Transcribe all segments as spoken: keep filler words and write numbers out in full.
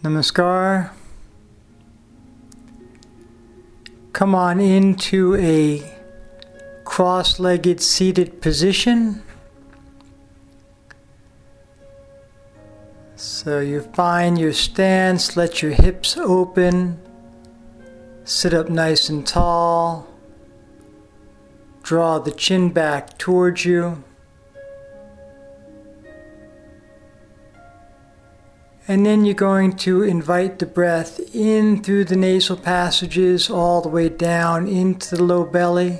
Namaskar. Come on into a cross-legged seated position. So you find your stance, let your hips open, sit up nice and tall, draw the chin back towards you. And then you're going to invite the breath in through the nasal passages all the way down into the low belly.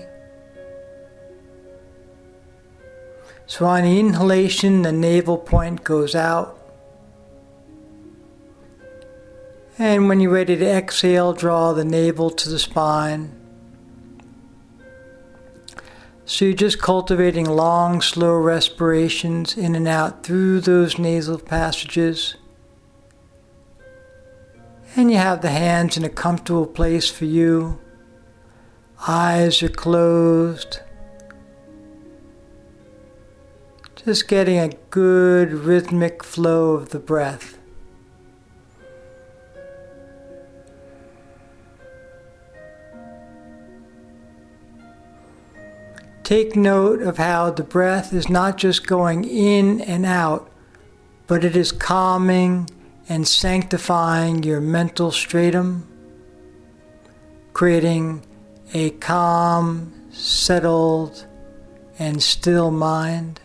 So on the inhalation, the navel point goes out. And when you're ready to exhale, draw the navel to the spine. So you're just cultivating long, slow respirations in and out through those nasal passages. And you have the hands in a comfortable place for you. Eyes are closed. Just getting a good rhythmic flow of the breath. Take note of how the breath is not just going in and out, but it is calming and sanctifying your mental stratum, creating a calm, settled, and still mind.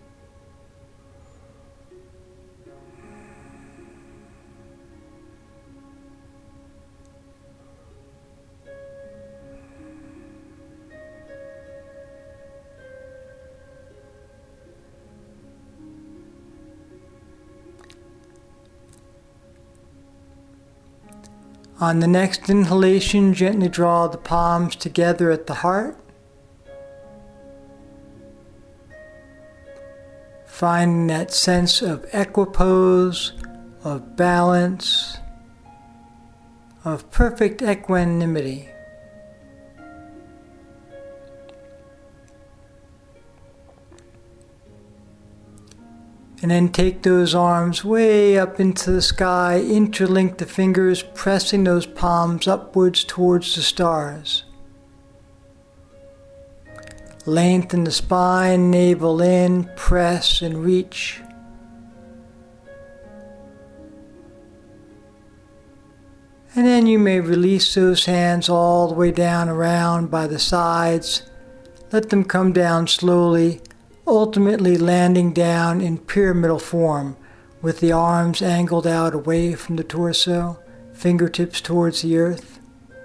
On the next inhalation, gently draw the palms together at the heart. Finding that sense of equipoise, of balance, of perfect equanimity. And then take those arms way up into the sky, interlink the fingers, pressing those palms upwards towards the stars. Lengthen the spine, navel in, press and reach. And then you may release those hands all the way down around by the sides. Let them come down slowly, ultimately landing down in pyramidal form with the arms angled out away from the torso, fingertips towards the earth.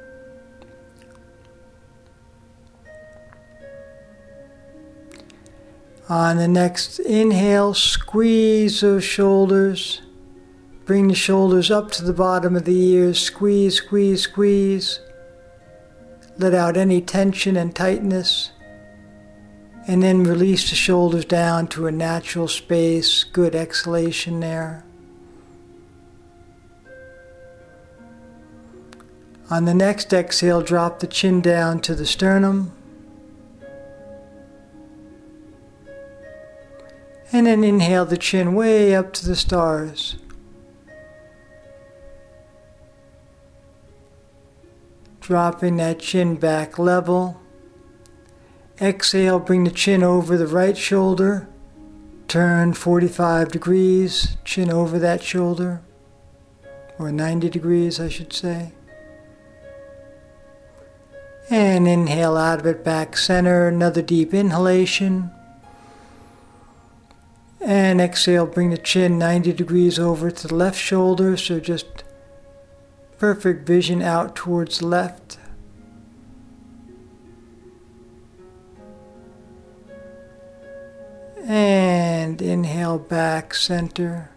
On the next inhale, squeeze those shoulders. Bring the shoulders up to the bottom of the ears. Squeeze, squeeze, squeeze. Let out any tension and tightness. And then release the shoulders down to a natural space. Good exhalation there. On the next exhale, drop the chin down to the sternum. And then inhale the chin way up to the stars. Dropping that chin back level. Exhale, bring the chin over the right shoulder. Turn forty-five degrees, chin over that shoulder. Or ninety degrees, I should say. And inhale out of it, back center. Another deep inhalation. And exhale, bring the chin ninety degrees over to the left shoulder. So just perfect vision out towards the left. And inhale back center.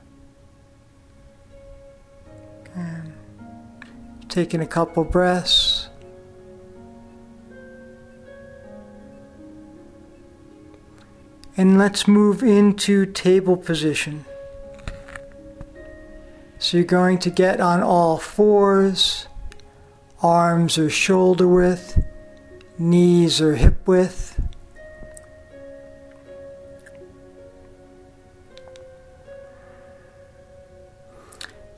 And taking a couple breaths. And let's move into table position. So you're going to get on all fours, arms are shoulder width, knees are hip width.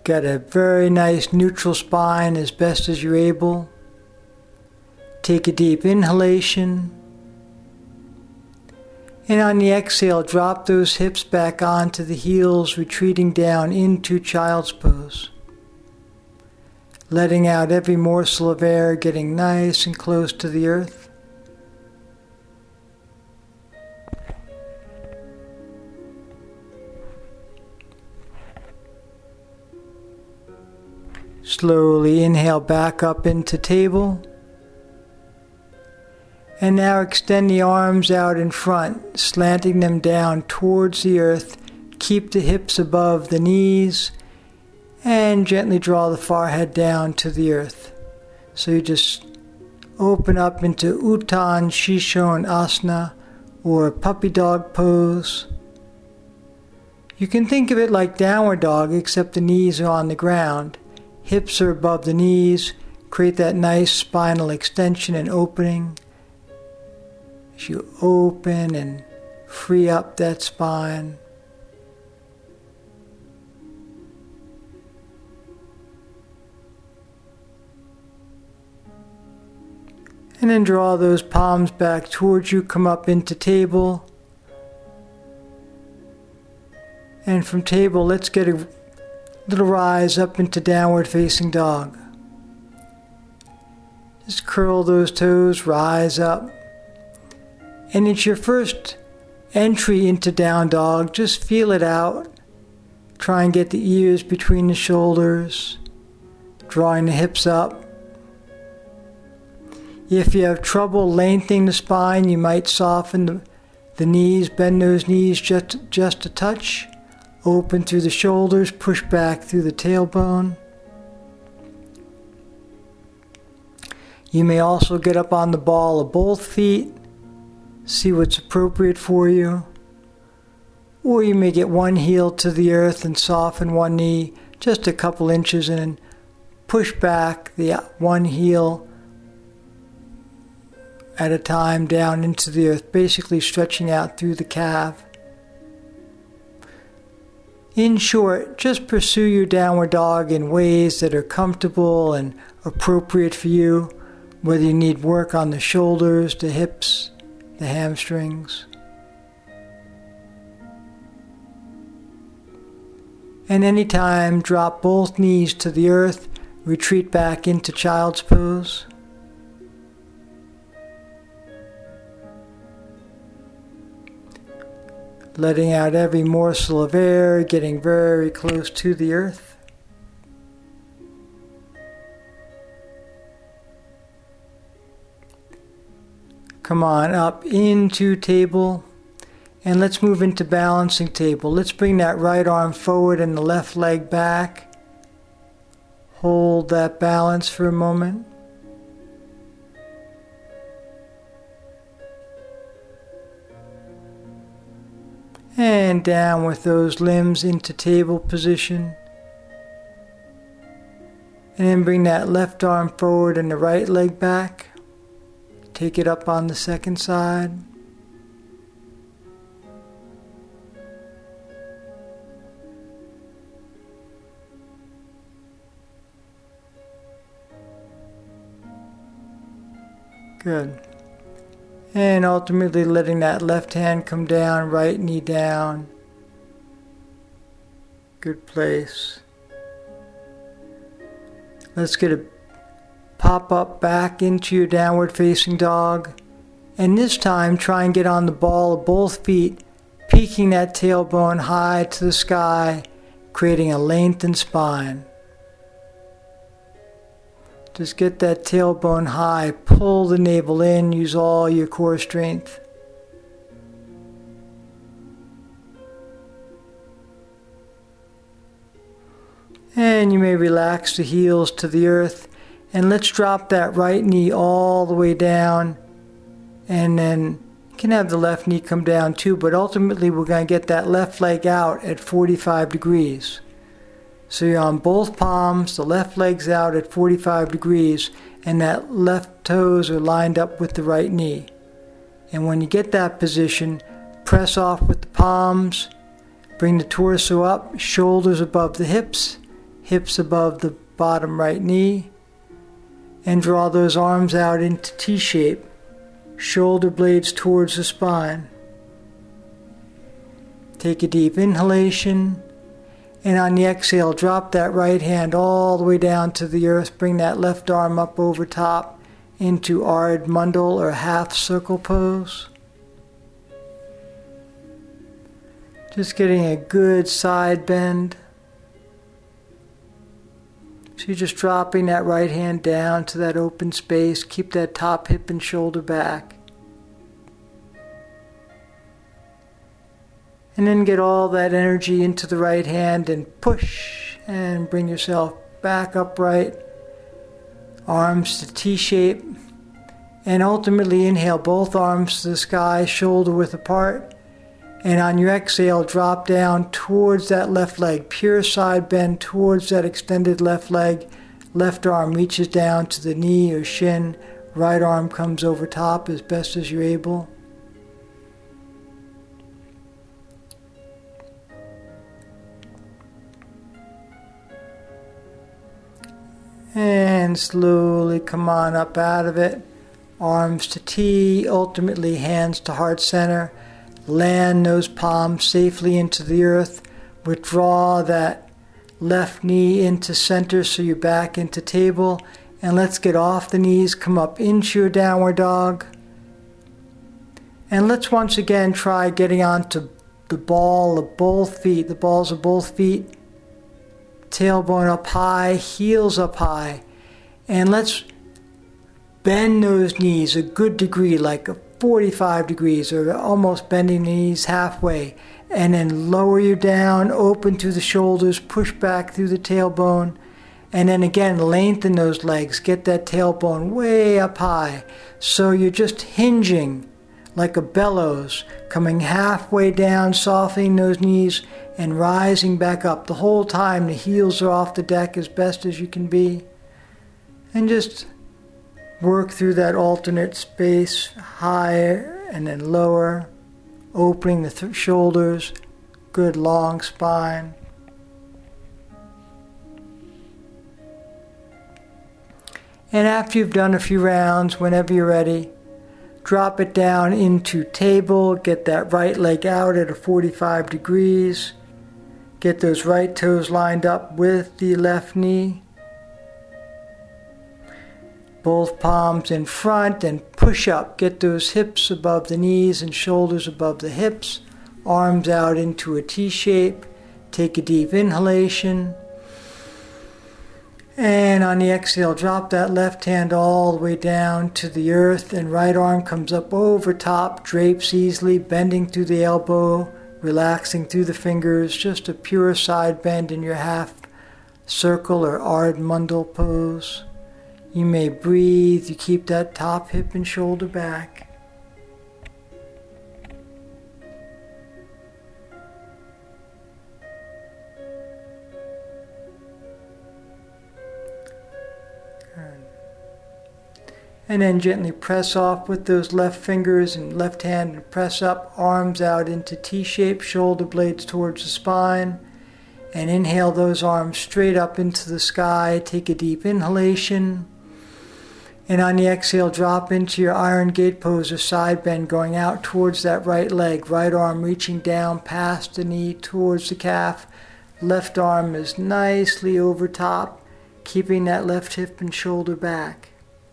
Get a very nice neutral spine as best as you're able. Take a deep inhalation. And on the exhale, drop those hips back onto the heels, retreating down into child's pose. Letting out every morsel of air, getting nice and close to the earth. Slowly inhale back up into table. And now extend the arms out in front, slanting them down towards the earth. Keep the hips above the knees and gently draw the forehead down to the earth. So you just open up into Uttan Shishoasana or puppy dog pose. You can think of it like downward dog, except the knees are on the ground. Hips are above the knees. Create that nice spinal extension and opening. As you open and free up that spine. And then draw those palms back towards you, come up into table. And from table, let's get a little rise up into downward facing dog. Just curl those toes, rise up. And it's your first entry into down dog. Just feel it out. Try and get the ears between the shoulders, drawing the hips up. If you have trouble lengthening the spine, you might soften the, the knees, bend those knees just, just a touch. Open through the shoulders, push back through the tailbone. You may also get up on the ball of both feet. See what's appropriate for you. Or you may get one heel to the earth and soften one knee just a couple inches and then push back the one heel at a time down into the earth, basically stretching out through the calf. In short, just pursue your downward dog in ways that are comfortable and appropriate for you, whether you need work on the shoulders, the hips, the hamstrings. And anytime, drop both knees to the earth, retreat back into child's pose. Letting out every morsel of air, getting very close to the earth. Come on up into table, and let's move into balancing table. Let's bring that right arm forward and the left leg back. Hold that balance for a moment. And down with those limbs into table position. And then bring that left arm forward and the right leg back. Take it up on the second side. Good. And ultimately letting that left hand come down, right knee down. Good place. Let's get a pop up back into your downward facing dog. And this time try and get on the ball of both feet, peaking that tailbone high to the sky, creating a lengthened spine. Just get that tailbone high, pull the navel in, use all your core strength. And you may relax the heels to the earth, and let's drop that right knee all the way down, and then you can have the left knee come down too, but ultimately we're going to get that left leg out at forty-five degrees. So you're on both palms, the left leg's out at forty-five degrees, and that left toes are lined up with the right knee. And when you get that position, press off with the palms, bring the torso up, shoulders above the hips, hips above the bottom right knee, and draw those arms out into T-shape, shoulder blades towards the spine. Take a deep inhalation, and on the exhale, drop that right hand all the way down to the earth. Bring that left arm up over top into Ardha Mandal or half circle pose. Just getting a good side bend. So you're just dropping that right hand down to that open space. Keep that top hip and shoulder back. And then get all that energy into the right hand and push and bring yourself back upright. Arms to T-shape. And ultimately inhale both arms to the sky, shoulder width apart. And on your exhale, drop down towards that left leg. Pure side bend towards that extended left leg. Left arm reaches down to the knee or shin. Right arm comes over top as best as you're able. And slowly come on up out of it. Arms to T, ultimately hands to heart center. Land those palms safely into the earth. Withdraw that left knee into center so you're back into table. And let's get off the knees, come up into your downward dog. And let's once again try getting onto the ball of both feet, the balls of both feet. Tailbone up high, heels up high. And let's bend those knees a good degree, like a forty-five degrees, or almost bending the knees halfway. And then lower you down, open through the shoulders, push back through the tailbone. And then again, lengthen those legs, get that tailbone way up high. So you're just hinging like a bellows, coming halfway down, softening those knees, and rising back up. The whole time the heels are off the deck as best as you can be. And just work through that alternate space, higher and then lower, opening the th- shoulders, good long spine. And after you've done a few rounds, whenever you're ready, drop it down into table, get that right leg out at a forty-five degrees, get those right toes lined up with the left knee. Both palms in front and push up. Get those hips above the knees and shoulders above the hips. Arms out into a T shape. Take a deep inhalation. And on the exhale, drop that left hand all the way down to the earth, and right arm comes up over top, drapes easily, bending through the elbow, relaxing through the fingers, just a pure side bend in your half circle or Ardha Mandal pose. You may breathe, you keep that top hip and shoulder back. Good. And then gently press off with those left fingers and left hand and press up, arms out into T-shape, shoulder blades towards the spine. And inhale those arms straight up into the sky. Take a deep inhalation. And on the exhale, drop into your Iron Gate pose or side bend, going out towards that right leg. Right arm reaching down past the knee towards the calf. Left arm is nicely over top, keeping that left hip and shoulder back.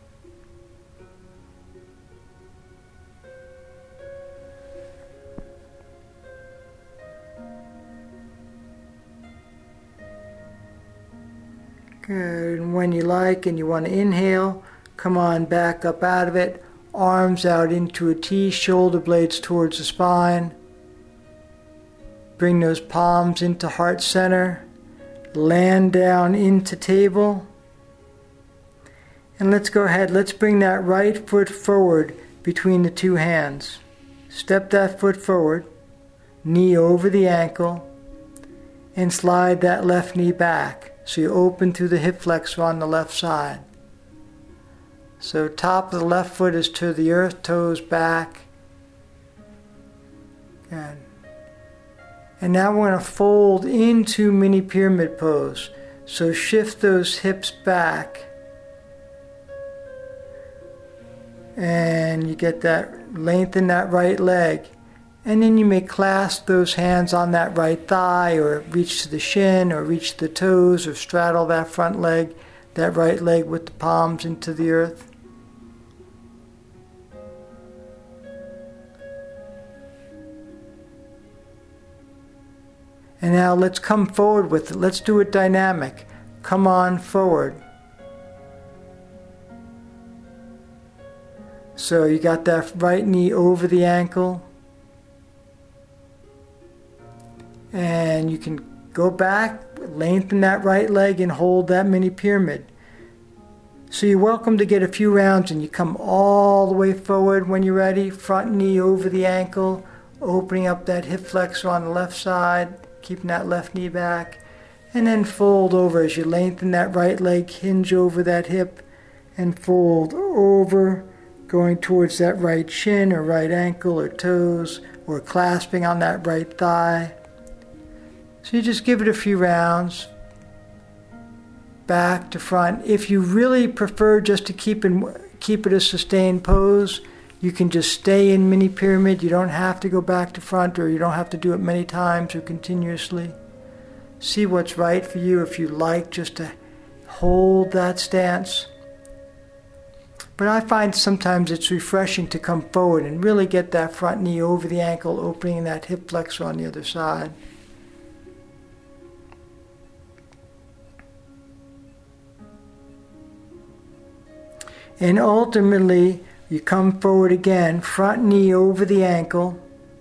Good. And when you like and you want to inhale, come on back up out of it. Arms out into a T, shoulder blades towards the spine. Bring those palms into heart center. Land down into table. And let's go ahead. Let's bring that right foot forward between the two hands. Step that foot forward. Knee over the ankle. And slide that left knee back. So you open through the hip flexor on the left side. So top of the left foot is to the earth, toes back. Good. And now we're going to fold into mini pyramid pose. So shift those hips back. And you get that, lengthen that right leg. And then you may clasp those hands on that right thigh, or reach to the shin, or reach to the toes, or straddle that front leg, that right leg with the palms into the earth. And now let's come forward with it. Let's do it dynamic. Come on forward. So you got that right knee over the ankle. And you can go back, lengthen that right leg and hold that mini pyramid. So you're welcome to get a few rounds, and you come all the way forward when you're ready. Front knee over the ankle, opening up that hip flexor on the left side, keeping that left knee back. And then fold over as you lengthen that right leg, hinge over that hip, and fold over, going towards that right shin or right ankle or toes, or clasping on that right thigh. So you just give it a few rounds, back to front. If you really prefer just to keep, in, keep it a sustained pose, you can just stay in mini pyramid. You don't have to go back to front, or you don't have to do it many times or continuously. See what's right for you if you like just to hold that stance. But I find sometimes it's refreshing to come forward and really get that front knee over the ankle, opening that hip flexor on the other side. And ultimately, you come forward again, front knee over the ankle.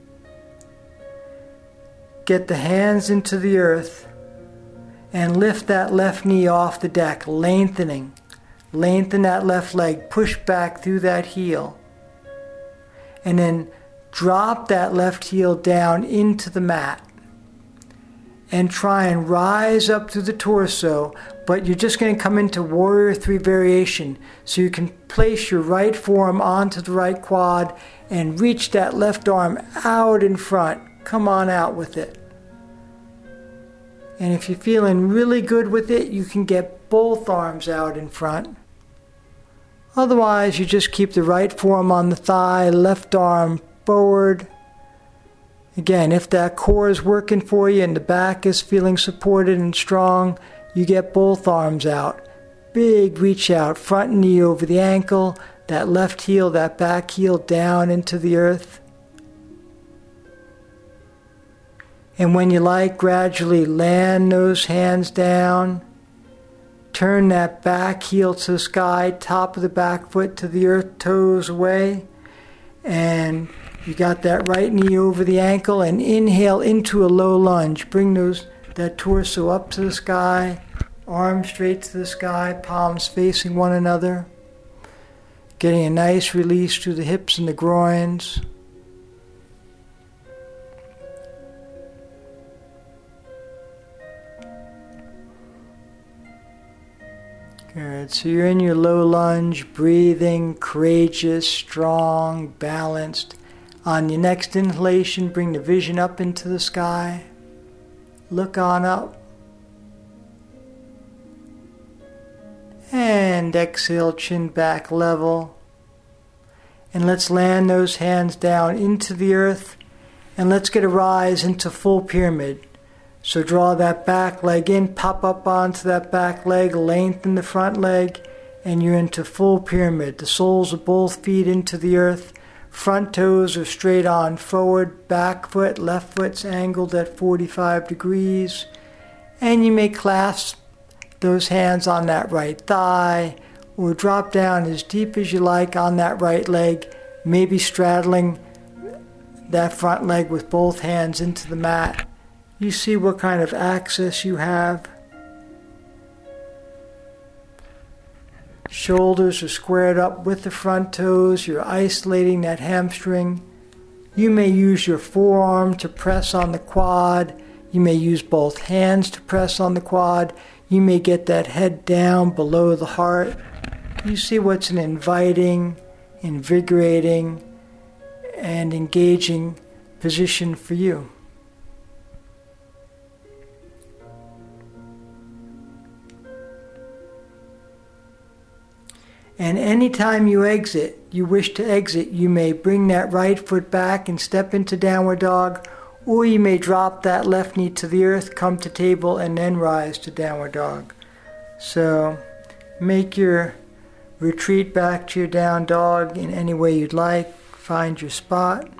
Get the hands into the earth and lift that left knee off the deck, lengthening. Lengthen that left leg, push back through that heel. And then drop that left heel down into the mat. And try and rise up through the torso, but you're just going to come into Warrior Three variation. So you can place your right forearm onto the right quad and reach that left arm out in front. Come on out with it. And if you're feeling really good with it, you can get both arms out in front. Otherwise, you just keep the right forearm on the thigh, left arm forward. Again, if that core is working for you and the back is feeling supported and strong, you get both arms out. Big reach out, front knee over the ankle, that left heel, that back heel down into the earth. And when you like, gradually land those hands down. Turn that back heel to the sky, top of the back foot to the earth, toes away. And you got that right knee over the ankle, and inhale into a low lunge. Bring those that torso up to the sky, arms straight to the sky, palms facing one another. Getting a nice release through the hips and the groins. Good. So you're in your low lunge, breathing, courageous, strong, balanced. On your next inhalation, bring the vision up into the sky. Look on up. And exhale, chin back level. And let's land those hands down into the earth. And let's get a rise into full pyramid. So draw that back leg in, pop up onto that back leg, lengthen the front leg, and you're into full pyramid. The soles of both feet into the earth. Front toes are straight on forward, back foot, left foot's angled at forty-five degrees. And you may clasp those hands on that right thigh, or drop down as deep as you like on that right leg, maybe straddling that front leg with both hands into the mat. You see what kind of access you have. Shoulders are squared up with the front toes. You're isolating that hamstring. You may use your forearm to press on the quad. You may use both hands to press on the quad. You may get that head down below the heart. You see what's an inviting, invigorating, and engaging position for you. And anytime you exit, you wish to exit, you may bring that right foot back and step into downward dog, or you may drop that left knee to the earth, come to table, and then rise to downward dog. So make your retreat back to your down dog in any way you'd like. Find your spot.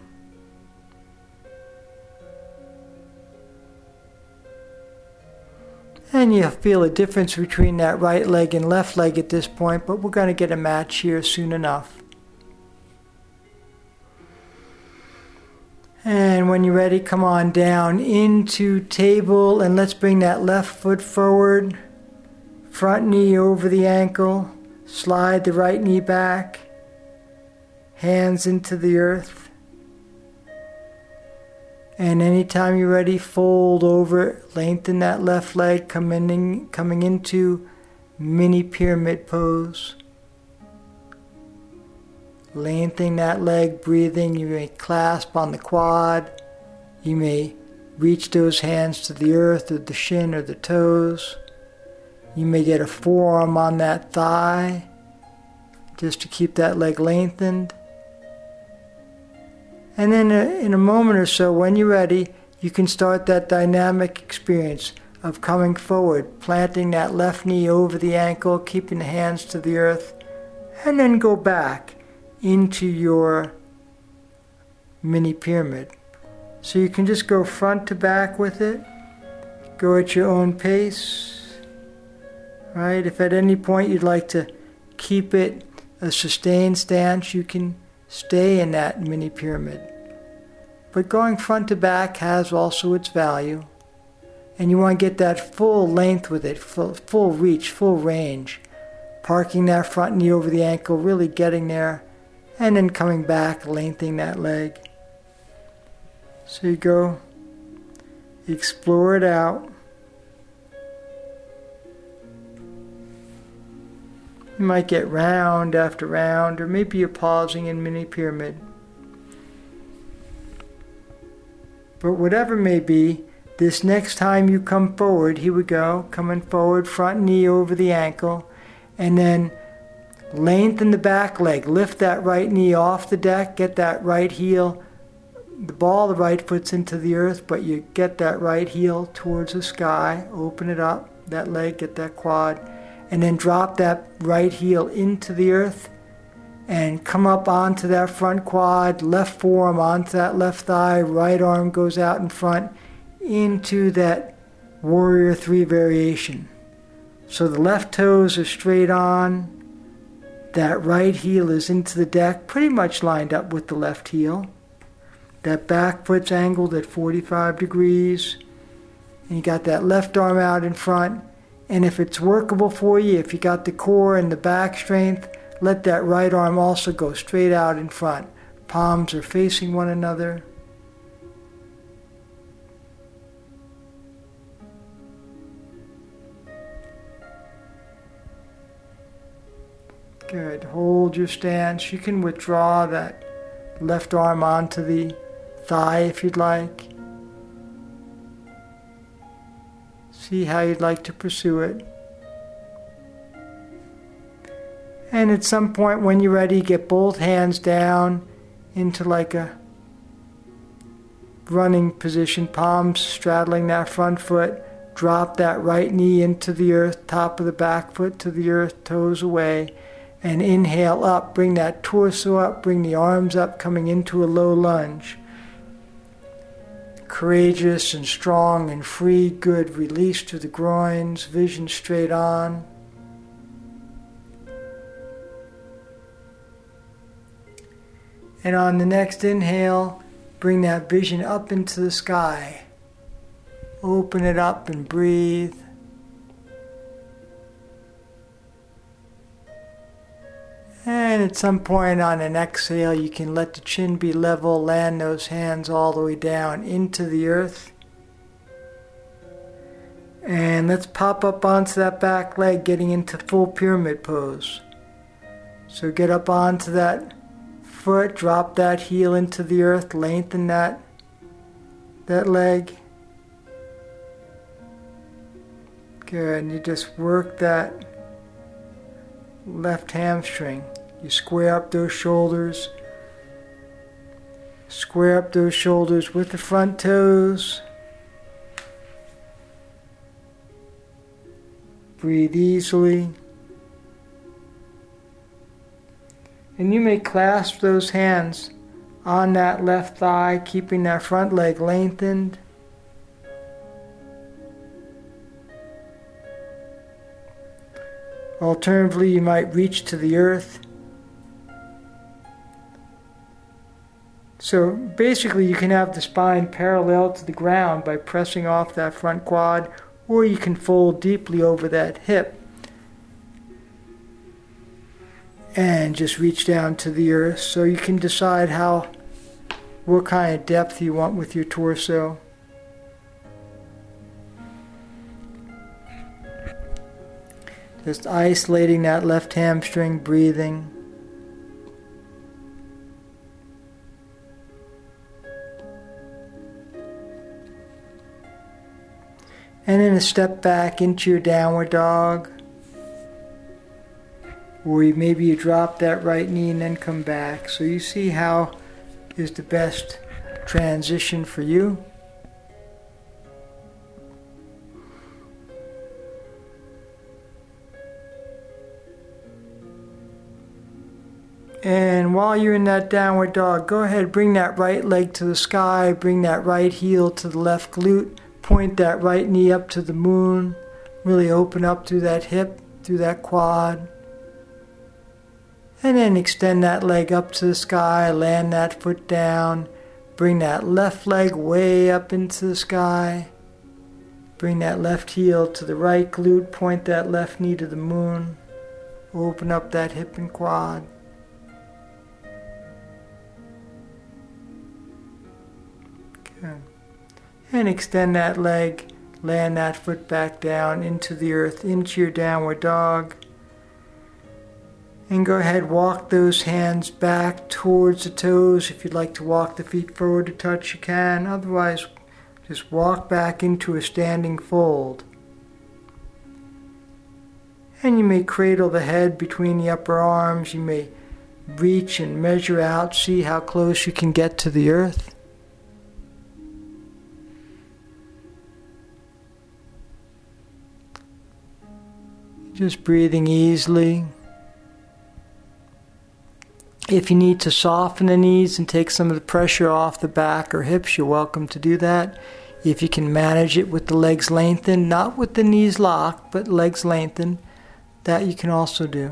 And you'll feel a difference between that right leg and left leg at this point, but we're going to get a match here soon enough. And when you're ready, come on down into table, and let's bring that left foot forward, front knee over the ankle, slide the right knee back, hands into the earth. And anytime you're ready, fold over, lengthen that left leg, coming, in, coming into mini pyramid pose. Lengthening that leg, breathing. You may clasp on the quad. You may reach those hands to the earth or the shin or the toes. You may get a forearm on that thigh just to keep that leg lengthened. And then in a moment or so, when you're ready, you can start that dynamic experience of coming forward, planting that left knee over the ankle, keeping the hands to the earth, and then go back into your mini pyramid. So you can just go front to back with it, go at your own pace, right? If at any point you'd like to keep it a sustained stance, you can stay in that mini pyramid. But going front to back has also its value. And you want to get that full length with it, full, full reach, full range. Parking that front knee over the ankle, really getting there, and then coming back, lengthening that leg. So you go, explore it out. You might get round after round, or maybe you're pausing in mini pyramid. But whatever may be, this next time you come forward, here we go, coming forward, front knee over the ankle, and then lengthen the back leg, lift that right knee off the deck, get that right heel, the ball of the right foot's into the earth, but you get that right heel towards the sky, open it up, that leg, get that quad, and then drop that right heel into the earth and come up onto that front quad, left forearm onto that left thigh, right arm goes out in front into that warrior three variation. So the left toes are straight on, that right heel is into the deck, pretty much lined up with the left heel. That back foot's angled at forty-five degrees, and you got that left arm out in front. And if it's workable for you, if you got the core and the back strength, let that right arm also go straight out in front. Palms are facing one another. Good. Hold your stance. You can withdraw that left arm onto the thigh if you'd like. See how you'd like to pursue it. And at some point when you're ready, get both hands down into like a running position, palms straddling that front foot. Drop that right knee into the earth, top of the back foot to the earth, toes away. And inhale up, bring that torso up, bring the arms up, coming into a low lunge. Courageous and strong and free, good. Release to the groins, vision straight on. And on the next inhale, bring that vision up into the sky. Open it up and breathe. And at some point on an exhale, you can let the chin be level, land those hands all the way down into the earth. And let's pop up onto that back leg, getting into full pyramid pose. So get up onto that foot, drop that heel into the earth, lengthen that, that leg. Good, and you just work that left hamstring. You square up those shoulders. Square up those shoulders with the front toes. Breathe easily. And you may clasp those hands on that left thigh, keeping that front leg lengthened. Alternatively, you might reach to the earth. So basically, you can have the spine parallel to the ground by pressing off that front quad, or you can fold deeply over that hip and just reach down to the earth. So you can decide how, what kind of depth you want with your torso. Just isolating that left hamstring, breathing. And then a step back into your downward dog. Or maybe you drop that right knee and then come back. So you see how is the best transition for you. And while you're in that downward dog, go ahead, bring that right leg to the sky, bring that right heel to the left glute, point that right knee up to the moon, really open up through that hip, through that quad. And then extend that leg up to the sky, land that foot down, bring that left leg way up into the sky, bring that left heel to the right glute, point that left knee to the moon, open up that hip and quad. Good. And extend that leg, land that foot back down into the earth, into your downward dog. And go ahead, walk those hands back towards the toes. If you'd like to walk the feet forward to touch, you can. Otherwise, just walk back into a standing fold. And you may cradle the head between the upper arms. You may reach and measure out, see how close you can get to the earth. Just breathing easily. If you need to soften the knees and take some of the pressure off the back or hips, you're welcome to do that. If you can manage it with the legs lengthened, not with the knees locked, but legs lengthened, that you can also do.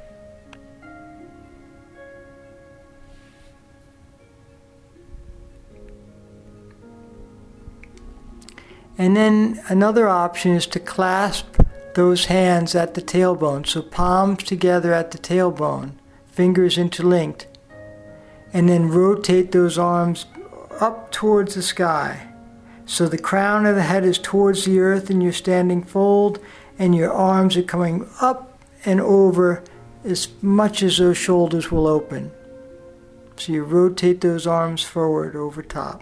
And then another option is to clasp those hands at the tailbone. So palms together at the tailbone, fingers interlinked. And then rotate those arms up towards the sky. So the crown of the head is towards the earth in your standing fold, and your arms are coming up and over as much as those shoulders will open. So you rotate those arms forward over top.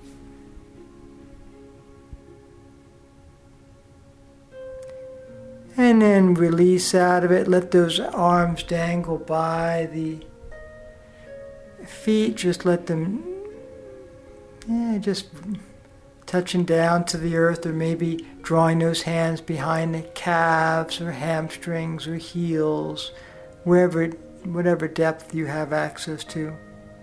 And then release out of it. Let those arms dangle by the feet. Just let them, yeah, just touching down to the earth, or maybe drawing those hands behind the calves or hamstrings or heels, wherever, whatever depth you have access to.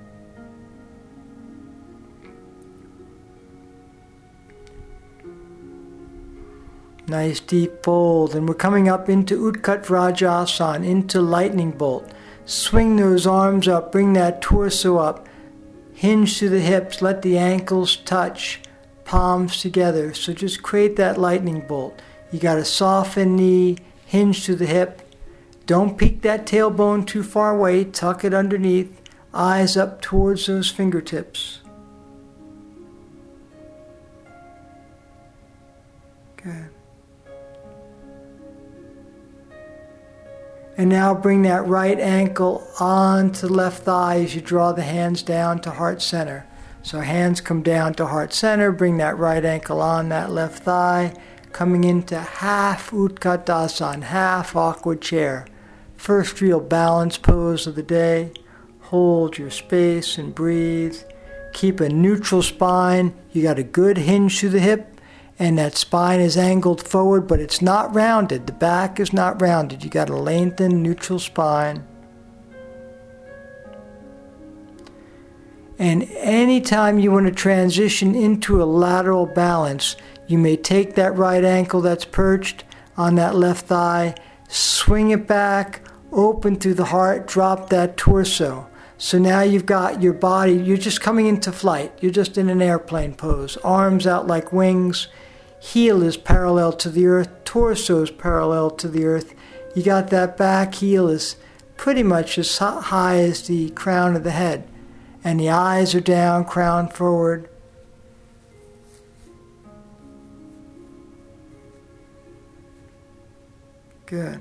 Nice deep fold, and we're coming up into Utkat Vrajasana, into lightning bolt. Swing those arms up, bring that torso up, hinge to the hips, let the ankles touch, palms together. So just create that lightning bolt. You got a soften knee, hinge to the hip. Don't peek that tailbone too far away, tuck it underneath, eyes up towards those fingertips. Good. And now bring that right ankle onto the left thigh as you draw the hands down to heart center. So hands come down to heart center, bring that right ankle on that left thigh, coming into half Utkatasana, half awkward chair. First real balance pose of the day. Hold your space and breathe. Keep a neutral spine. You got a good hinge through the hip, and that spine is angled forward, but it's not rounded. The back is not rounded. You got a lengthened neutral spine. And anytime you want to transition into a lateral balance, you may take that right ankle that's perched on that left thigh, swing it back, open through the heart, drop that torso. So now you've got your body, you're just coming into flight. You're just in an airplane pose. Arms out like wings. Heel is parallel to the earth. Torso is parallel to the earth. You got that back heel is pretty much as high as the crown of the head. And the eyes are down, crown forward. Good.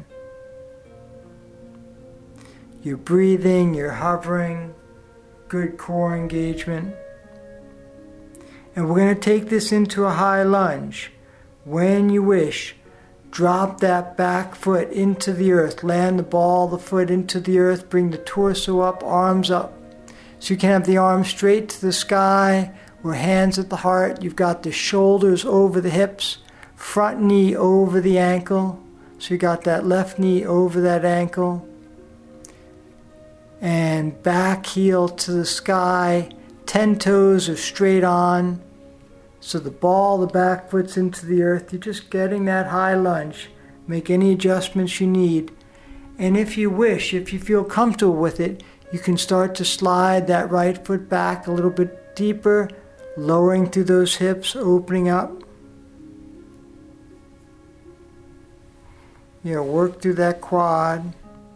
You're breathing, you're hovering, good core engagement. And we're going to take this into a high lunge. When you wish, drop that back foot into the earth. Land the ball of the foot into the earth. Bring the torso up, arms up. So you can have the arms straight to the sky or hands at the heart. You've got the shoulders over the hips, front knee over the ankle. So you got that left knee over that ankle. And back heel to the sky. Ten toes are straight on. So the ball, the back foot's into the earth. You're just getting that high lunge. Make any adjustments you need. And if you wish, if you feel comfortable with it, you can start to slide that right foot back a little bit deeper, lowering through those hips, opening up. You know, work through that quad.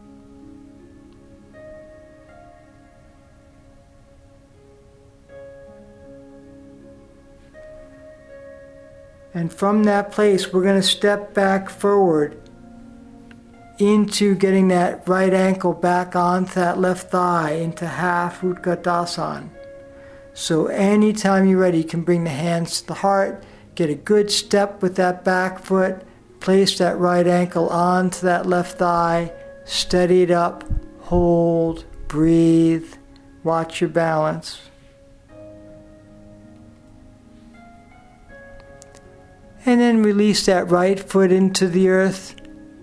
And from that place, we're going to step back forward into getting that right ankle back onto that left thigh, into half Utkatasana. So anytime you're ready, you can bring the hands to the heart, get a good step with that back foot, place that right ankle onto that left thigh, steady it up, hold, breathe, watch your balance. And then release that right foot into the earth.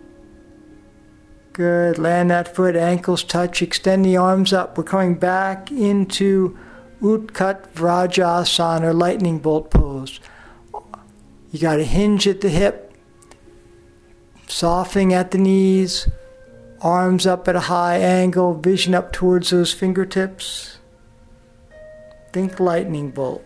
Good. Land that foot, ankles touch, extend the arms up. We're coming back into Utkat Vrajasana, or lightning bolt pose. You got a hinge at the hip, softening at the knees, arms up at a high angle, vision up towards those fingertips. Think lightning bolt.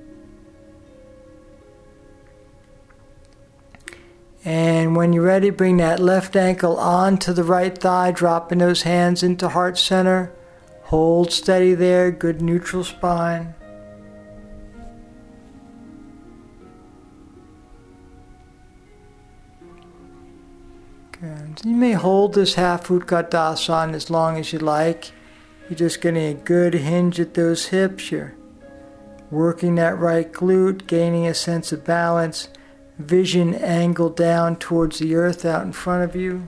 And when you're ready, bring that left ankle onto the right thigh, dropping those hands into heart center. Hold steady there, good neutral spine. Good. You may hold this half Utkatasana as long as you like. You're just getting a good hinge at those hips. You're working that right glute, gaining a sense of balance. Vision angled down towards the earth out in front of you.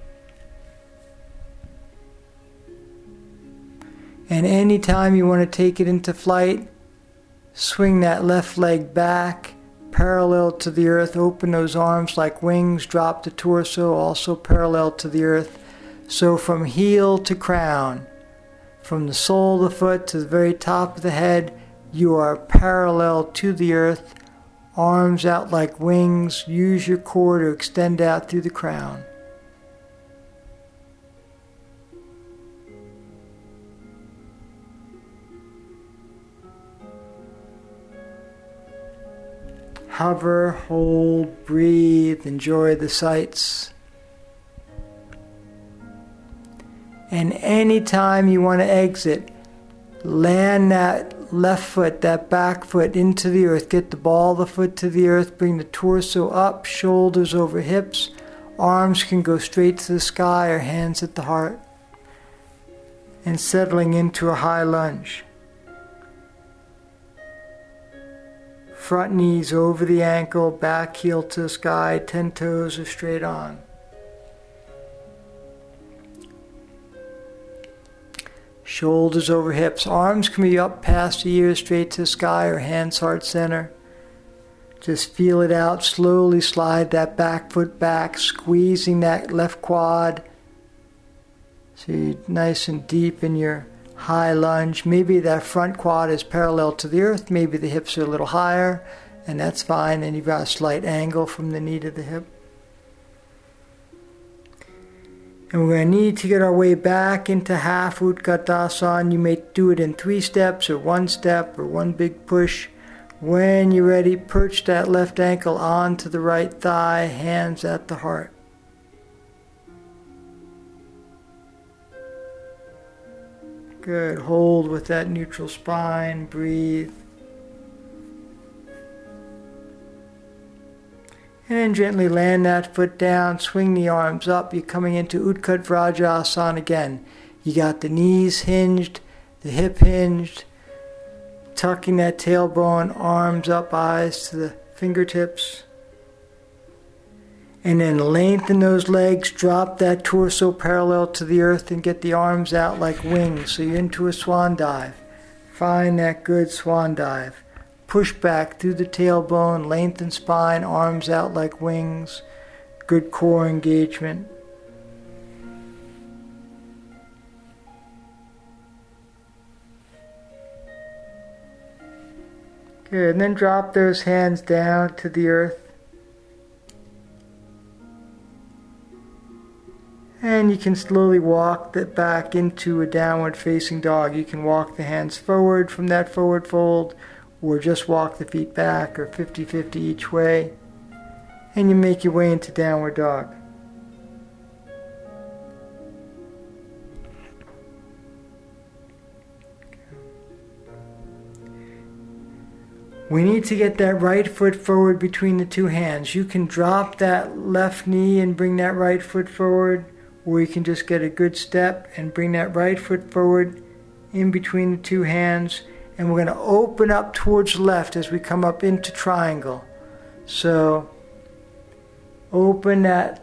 And anytime you want to take it into flight, swing that left leg back, parallel to the earth. Open those arms like wings. Drop the torso, also parallel to the earth. So from heel to crown, from the sole of the foot to the very top of the head, you are parallel to the earth. Arms out like wings. Use your core to extend out through the crown. Hover, hold, breathe, enjoy the sights. And anytime you want to exit, land that left foot, that back foot into the earth. Get the ball of the foot to the earth. Bring the torso up, shoulders over hips. Arms can go straight to the sky or hands at the heart. And settling into a high lunge. Front knees over the ankle, back heel to the sky, ten toes are straight on. Shoulders over hips. Arms can be up past the ears, straight to the sky, or hands heart center. Just feel it out. Slowly slide that back foot back, squeezing that left quad. So you're nice and deep in your high lunge. Maybe that front quad is parallel to the earth. Maybe the hips are a little higher, and that's fine. And you've got a slight angle from the knee to the hip. And we're going to need to get our way back into half Utkatasana. You may do it in three steps or one step or one big push. When you're ready, perch that left ankle onto the right thigh, hands at the heart. Good. Hold with that neutral spine. Breathe. And then gently land that foot down, swing the arms up. You're coming into Utkat Vrajasana again. You got the knees hinged, the hip hinged, tucking that tailbone, arms up, eyes to the fingertips. And then lengthen those legs, drop that torso parallel to the earth and get the arms out like wings. So you're into a swan dive. Find that good swan dive. Push back through the tailbone, lengthen spine, arms out like wings. Good core engagement. Good, and then drop those hands down to the earth. And you can slowly walk that back into a downward facing dog. You can walk the hands forward from that forward fold, or just walk the feet back, or fifty-fifty each way, and you make your way into downward dog. We need to get that right foot forward between the two hands. You can drop that left knee and bring that right foot forward, or you can just get a good step and bring that right foot forward in between the two hands. And we're going to open up towards the left as we come up into triangle. So open that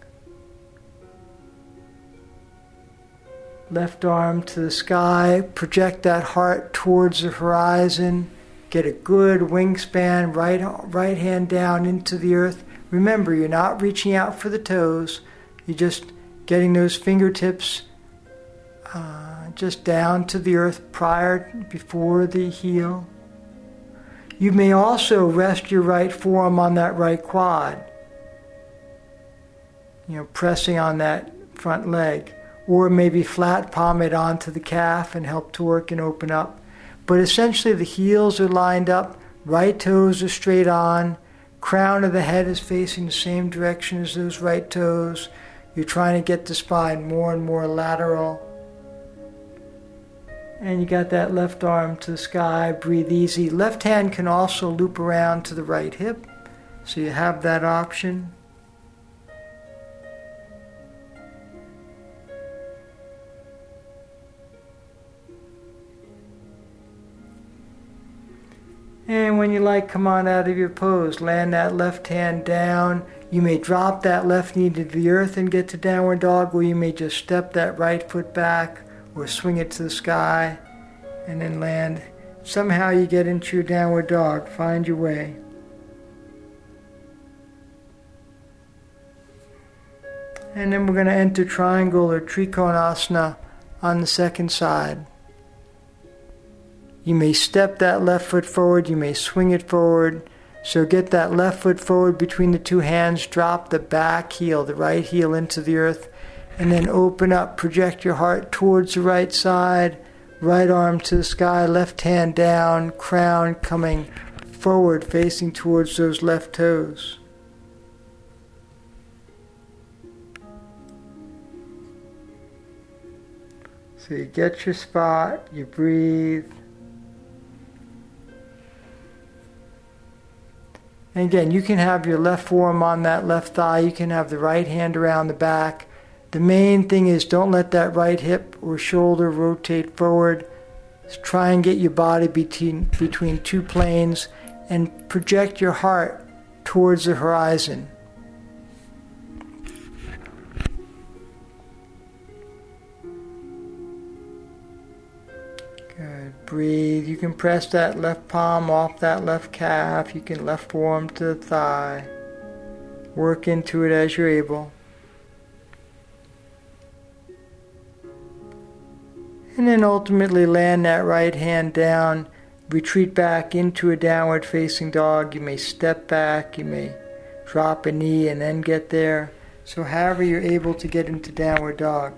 left arm to the sky, project that heart towards the horizon, get a good wingspan, right, right hand down into the earth. Remember, you're not reaching out for the toes, you're just getting those fingertips uh, just down to the earth prior, before the heel. You may also rest your right forearm on that right quad, you know, pressing on that front leg, or maybe flat palm it onto the calf and help to work and open up. But essentially the heels are lined up, right toes are straight on, crown of the head is facing the same direction as those right toes. You're trying to get the spine more and more lateral. And you got that left arm to the sky, breathe easy. Left hand can also loop around to the right hip, so you have that option. And when you like, come on out of your pose. Land that left hand down. You may drop that left knee to the earth and get to downward dog, or you may just step that right foot back or swing it to the sky and then land. Somehow you get into your downward dog. Find your way. And then we're going to enter triangle or Trikonasana on the second side. You may step that left foot forward, you may swing it forward. So get that left foot forward between the two hands, drop the back heel, the right heel into the earth, and then open up, project your heart towards the right side, right arm to the sky, left hand down, crown coming forward, facing towards those left toes. So you get your spot, you breathe. And again, you can have your left forearm on that left thigh. You can have the right hand around the back. The main thing is don't let that right hip or shoulder rotate forward. Just try and get your body between, between two planes and project your heart towards the horizon. And breathe. You can press that left palm off that left calf. You can left forearm to the thigh. Work into it as you're able. And then ultimately land that right hand down. Retreat back into a downward facing dog. You may step back. You may drop a knee and then get there. So however you're able to get into downward dog.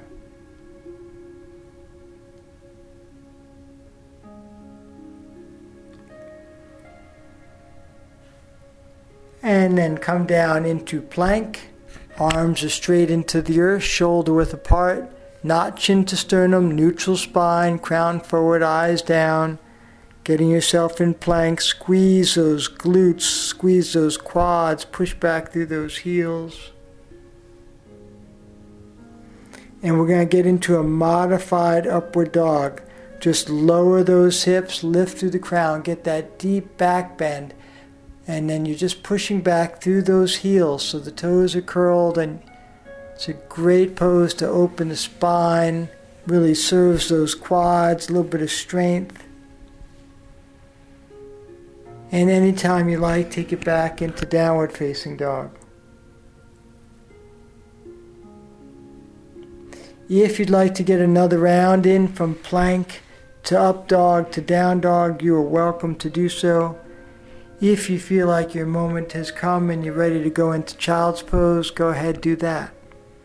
And then come down into plank. Arms are straight into the earth, shoulder width apart. Not chin to sternum, neutral spine, crown forward, eyes down. Getting yourself in plank. Squeeze those glutes, squeeze those quads, push back through those heels. And we're going to get into a modified upward dog. Just lower those hips, lift through the crown, get that deep back bend. And then you're just pushing back through those heels so the toes are curled, and it's a great pose to open the spine. Really serves those quads, a little bit of strength. And anytime you like, take it back into downward facing dog. If you'd like to get another round in from plank to up dog to down dog, you are welcome to do so. If you feel like your moment has come and you're ready to go into child's pose, go ahead, do that.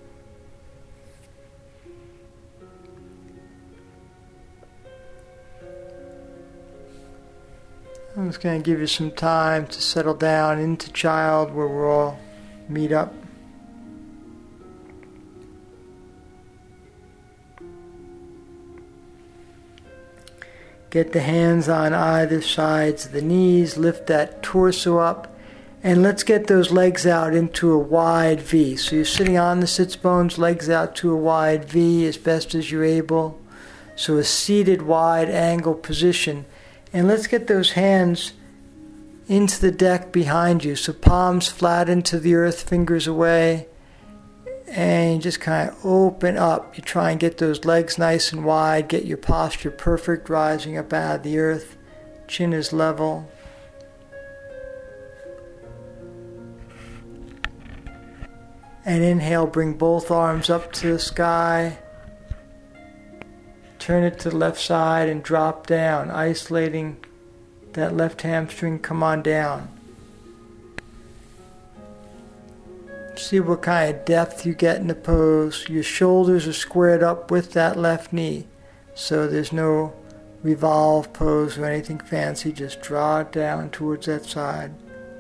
I'm just going to give you some time to settle down into child, where we'll all meet up. Get the hands on either sides of the knees, lift that torso up, and let's get those legs out into a wide V. So you're sitting on the sits bones, legs out to a wide V as best as you're able. So a seated wide angle position. And let's get those hands into the deck behind you. So palms flat into the earth, fingers away. And you just kind of open up. You try and get those legs nice and wide. Get your posture perfect, rising up out of the earth. Chin is level. And inhale, bring both arms up to the sky. Turn it to the left side and drop down, isolating that left hamstring. Come on down. See what kind of depth you get in the pose. Your shoulders are squared up with that left knee. So there's no revolve pose or anything fancy. Just draw it down towards that side.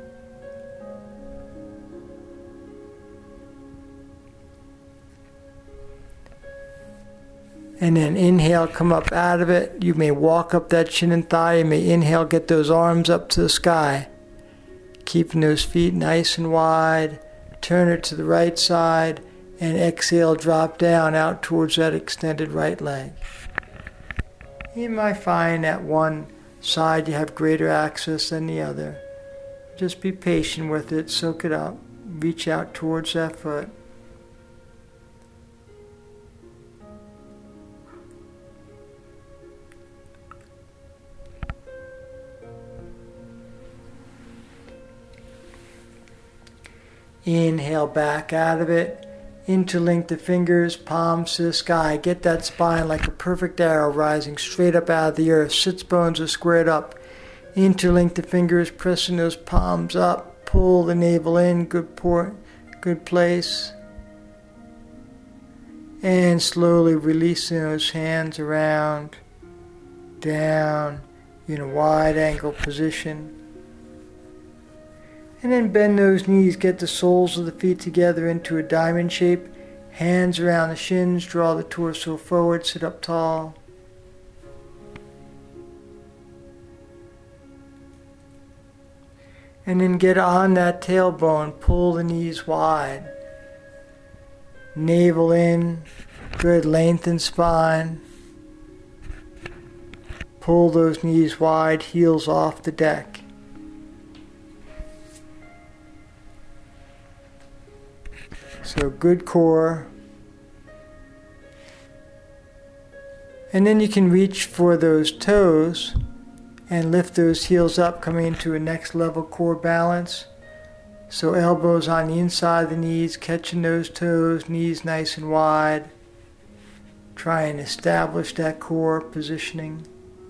And then inhale, come up out of it. You may walk up that shin and thigh. You may inhale, get those arms up to the sky. Keeping those feet nice and wide. Turn it to the right side, and exhale, drop down out towards that extended right leg. You might find that one side you have greater access than the other. Just be patient with it, soak it up, reach out towards that foot. Inhale back out of it. Interlink the fingers, palms to the sky. Get that spine like a perfect arrow rising straight up out of the earth. Sits bones are squared up. Interlink the fingers, pressing those palms up. Pull the navel in. Good port, good place. And slowly releasing those hands around, down, in a wide angle position. And then bend those knees, get the soles of the feet together into a diamond shape. Hands around the shins, draw the torso forward, sit up tall. And then get on that tailbone, pull the knees wide. Navel in, good, lengthen spine. Pull those knees wide, heels off the deck. So good core. And then you can reach for those toes and lift those heels up, coming into a next level core balance. So elbows on the inside of the knees, catching those toes, knees nice and wide. Try and establish that core positioning.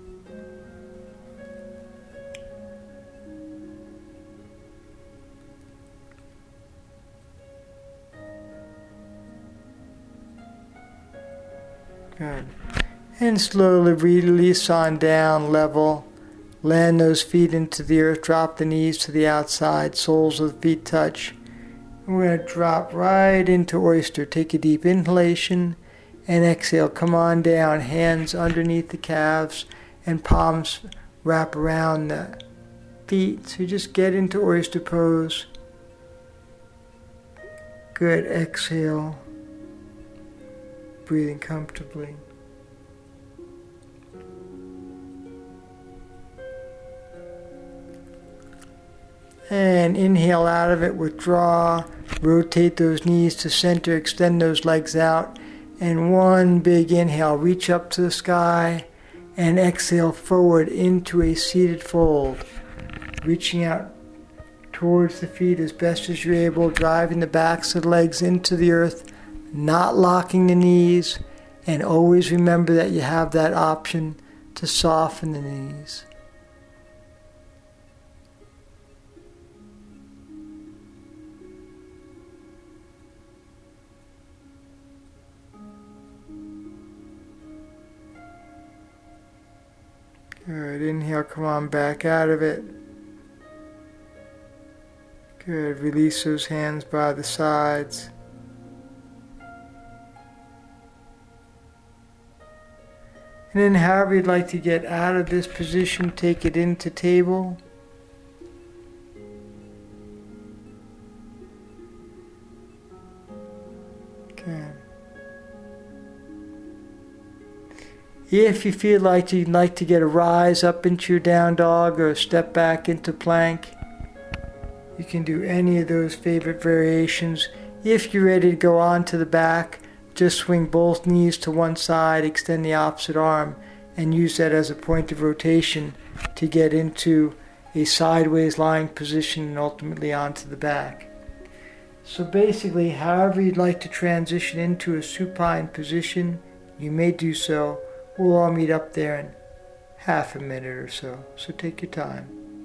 Good. And slowly release on down, level. Land those feet into the earth, drop the knees to the outside, soles of the feet touch. And we're going to drop right into oyster. Take a deep inhalation and exhale. Come on down, hands underneath the calves and palms wrap around the feet. So just get into oyster pose. Good, exhale. Breathing comfortably. And inhale out of it, withdraw, rotate those knees to center, extend those legs out. And one big inhale, reach up to the sky, and exhale forward into a seated fold. Reaching out towards the feet as best as you're able, driving the backs of the legs into the earth, not locking the knees, and always remember that you have that option to soften the knees. Good. Inhale, come on back out of it. Good. Release those hands by the sides. And then however you'd like to get out of this position, take it into table. Okay. If you feel like you'd like to get a rise up into your down dog or a step back into plank, you can do any of those favorite variations. If you're ready to go on to the back, just swing both knees to one side, extend the opposite arm, and use that as a point of rotation to get into a sideways lying position and ultimately onto the back. So basically, however you'd like to transition into a supine position, you may do so. We'll all meet up there in half a minute or so, so take your time.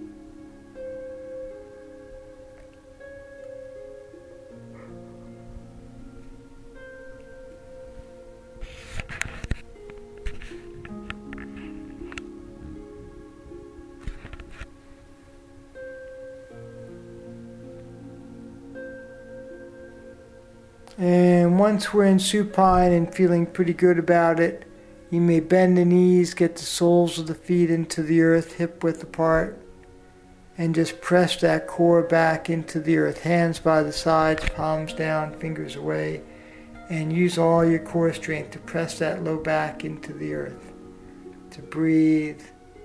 And once we're in supine and feeling pretty good about it, you may bend the knees, get the soles of the feet into the earth, hip width apart, and just press that core back into the earth. Hands by the sides, palms down, fingers away, and use all your core strength to press that low back into the earth, to breathe.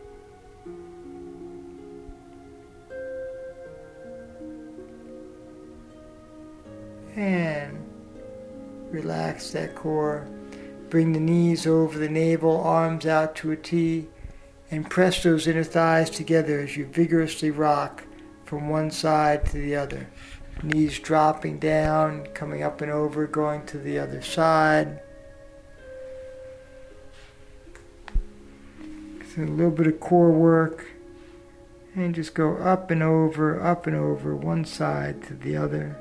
And relax that core. Bring the knees over the navel, arms out to a T, and press those inner thighs together as you vigorously rock from one side to the other. Knees dropping down, coming up and over, going to the other side. So a little bit of core work, and just go up and over, up and over, one side to the other.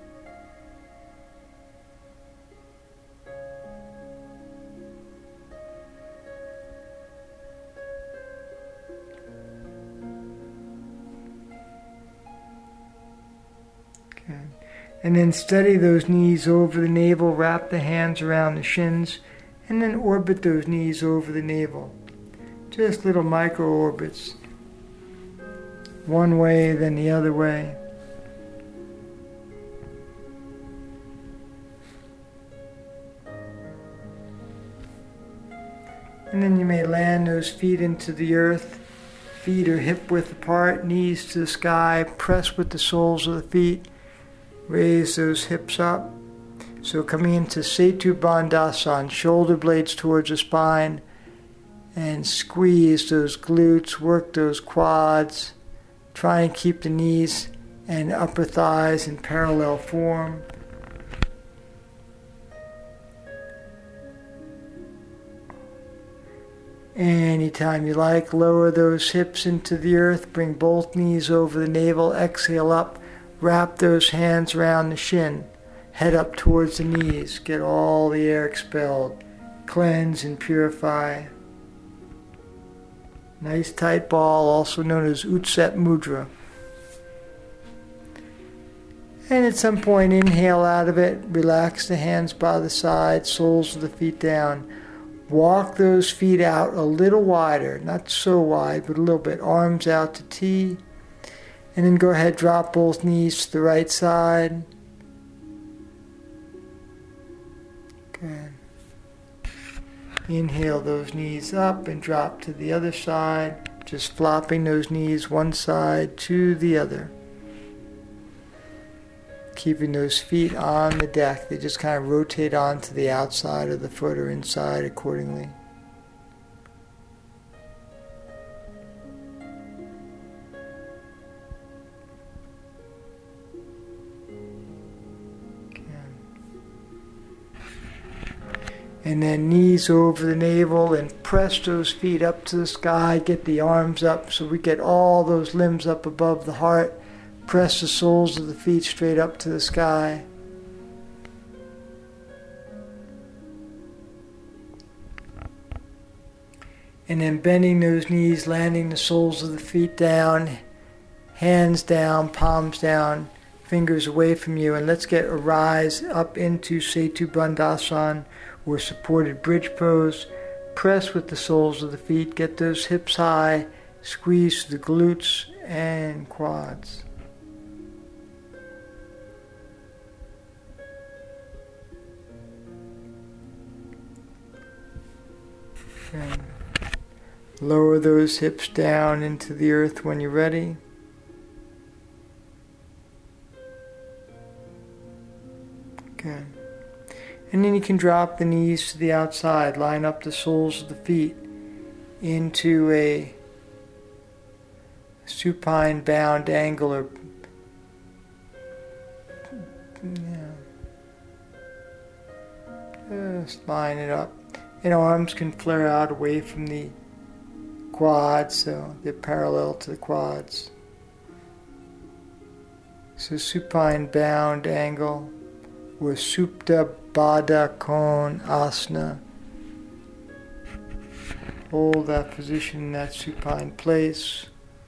And then steady those knees over the navel, wrap the hands around the shins, and then orbit those knees over the navel. Just little micro orbits. One way, then the other way. And then you may land those feet into the earth. Feet are hip width apart, knees to the sky, press with the soles of the feet. Raise those hips up. So coming into Setu Bandhasan, shoulder blades towards the spine, and squeeze those glutes, work those quads. Try and keep the knees and upper thighs in parallel form. Anytime you like, lower those hips into the earth, bring both knees over the navel, exhale up, wrap those hands around the shin, head up towards the knees, get all the air expelled, cleanse and purify. Nice tight ball, also known as Utset Mudra. And at some point, inhale out of it, relax the hands by the side, soles of the feet down. Walk those feet out a little wider, not so wide, but a little bit. Arms out to T. And then go ahead, drop both knees to the right side. Good. Inhale those knees up and drop to the other side, just flopping those knees one side to the other. Keeping those feet on the deck. They just kind of rotate onto the outside of the foot or inside accordingly. And then knees over the navel and press those feet up to the sky. Get the arms up so we get all those limbs up above the heart. Press the soles of the feet straight up to the sky. And then bending those knees, landing the soles of the feet down, hands down, palms down, fingers away from you. And let's get a rise up into Setu Bandhasan, or supported bridge pose. Press with the soles of the feet, get those hips high, squeeze the glutes and quads. And lower those hips down into the earth when you're ready. Okay. And then you can drop the knees to the outside, line up the soles of the feet into a supine bound angle, or yeah, just line it up. And arms can flare out away from the quads, so they're parallel to the quads. So supine bound angle, or Supta Baddha Konasana. Hold that position in that supine place.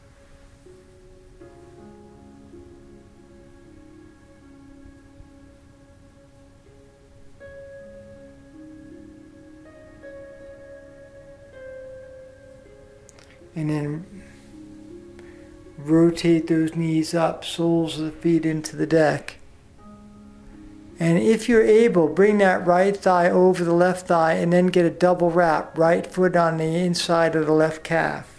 And then rotate those knees up, soles of the feet into the deck. And if you're able, bring that right thigh over the left thigh and then get a double wrap, right foot on the inside of the left calf.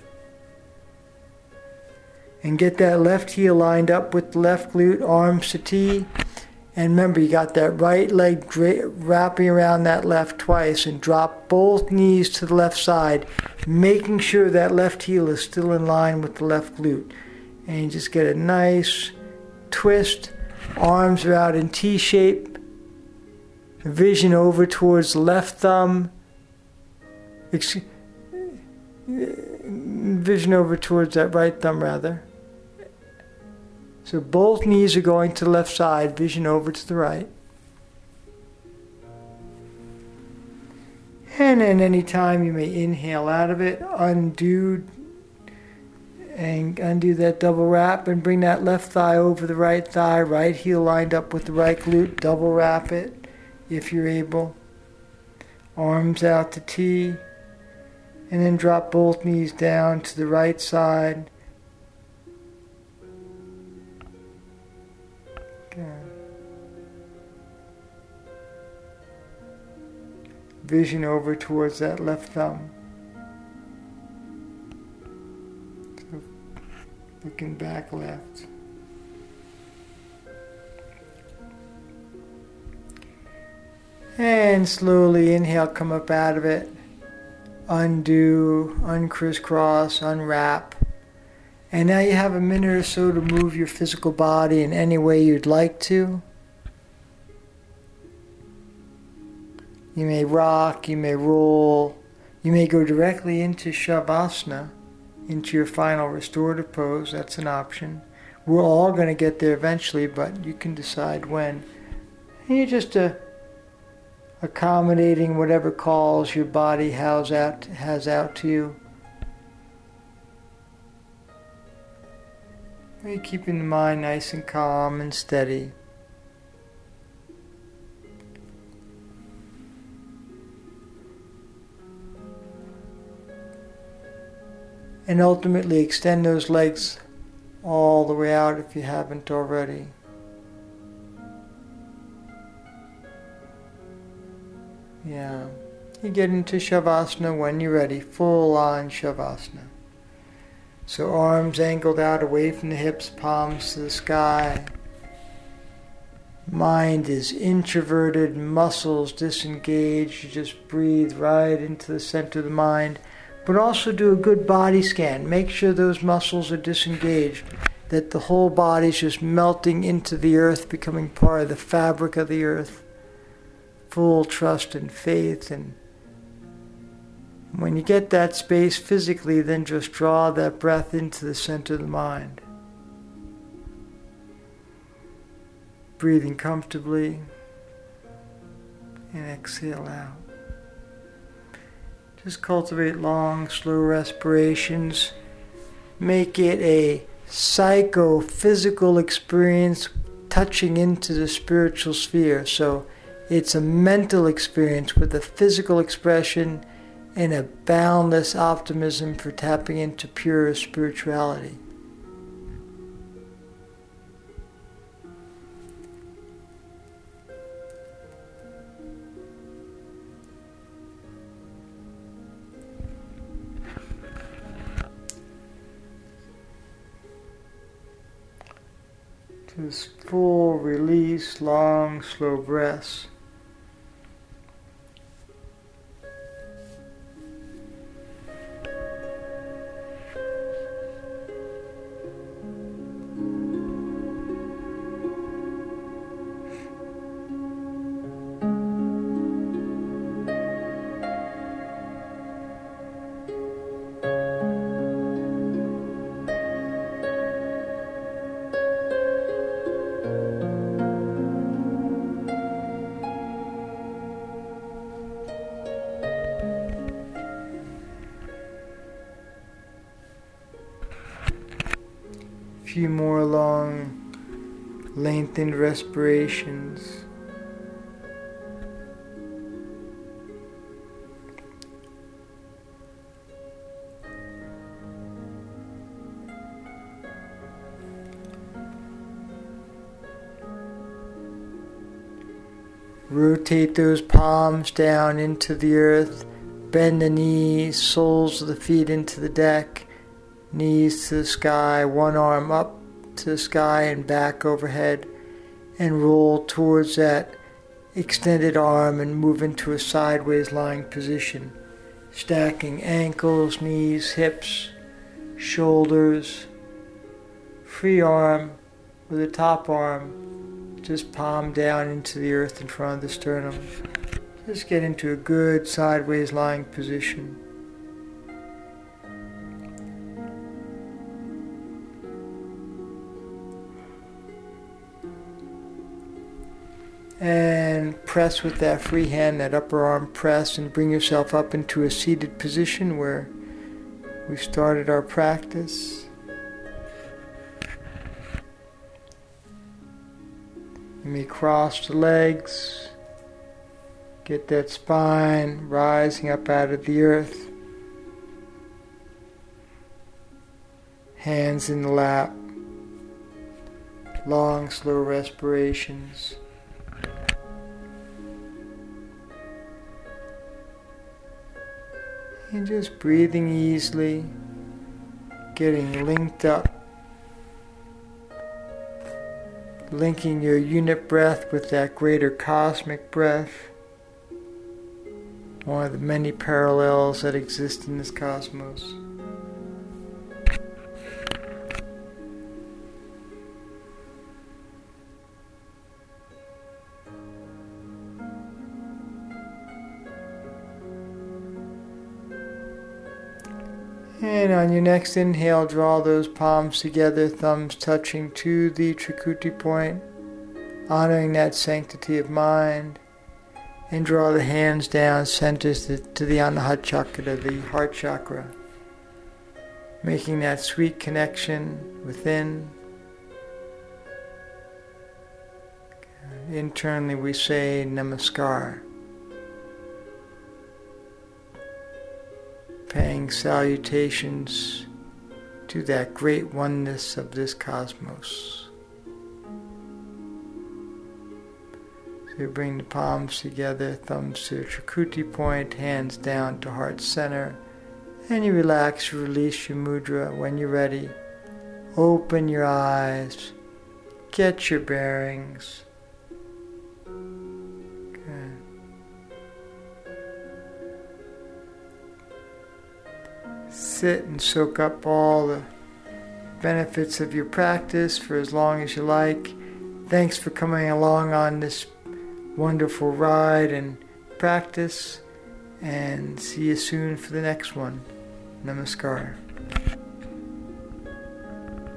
And get that left heel lined up with the left glute, arms to T. And remember, you got that right leg dra- wrapping around that left twice, and drop both knees to the left side, making sure that left heel is still in line with the left glute. And you just get a nice twist. Arms are out in T shape. Vision over towards the left thumb. Excuse, vision over towards that right thumb, rather. So both knees are going to the left side, vision over to the right. And then anytime you may inhale out of it, undo and undo that double wrap and bring that left thigh over the right thigh, right heel lined up with the right glute, double wrap it if you're able. Arms out to T, and then drop both knees down to the right side. Vision over towards that left thumb. So looking back left. And slowly inhale, come up out of it. undo, uncrisscross, unwrap. And now you have a minute or so to move your physical body in any way you'd like to. You may rock, you may roll, you may go directly into Shavasana, into your final restorative pose. That's an option. We're all going to get there eventually, but you can decide when. And you're just uh, accommodating whatever calls your body has out, has out to you. You're keeping the mind nice and calm and steady. And ultimately extend those legs all the way out if you haven't already. Yeah. You get into Shavasana when you're ready, full on Shavasana. So arms angled out away from the hips, palms to the sky. Mind is introverted, muscles disengaged. You just breathe right into the center of the mind. But also do a good body scan. Make sure those muscles are disengaged, that the whole body is just melting into the earth, becoming part of the fabric of the earth. Full trust and faith. And when you get that space physically, then just draw that breath into the center of the mind. Breathing comfortably and exhale out. Just cultivate long, slow respirations. Make it a psycho-physical experience touching into the spiritual sphere. So it's a mental experience with a physical expression and a boundless optimism for tapping into pure spirituality. This full release, long, slow breaths. Few more long, lengthened respirations. Rotate those palms down into the earth. Bend the knees, soles of the feet into the deck. Knees to the sky, one arm up to the sky and back overhead, and roll towards that extended arm and move into a sideways lying position, stacking ankles, knees, hips, shoulders, free arm with the top arm, just palm down into the earth in front of the sternum. Just get into a good sideways lying position. And press with that free hand, that upper arm press, and bring yourself up into a seated position where we started our practice. You may cross the legs, get that spine rising up out of the earth. Hands in the lap. Long, slow respirations. And just breathing easily, getting linked up, linking your unit breath with that greater cosmic breath, one of the many parallels that exist in this cosmos. And on your next inhale, draw those palms together, thumbs touching to the Trikuti point, honoring that sanctity of mind. And draw the hands down, centers to, to the Anahat Chakra, the heart chakra, making that sweet connection within. Internally we say Namaskar, paying salutations to that great oneness of this cosmos. So you bring the palms together, thumbs to the Trikuti point, hands down to heart center, and you relax, you release your mudra. When you're ready, open your eyes, get your bearings. Sit and soak up all the benefits of your practice for as long as you like. Thanks for coming along on this wonderful ride and practice, and see you soon for the next one. Namaskar.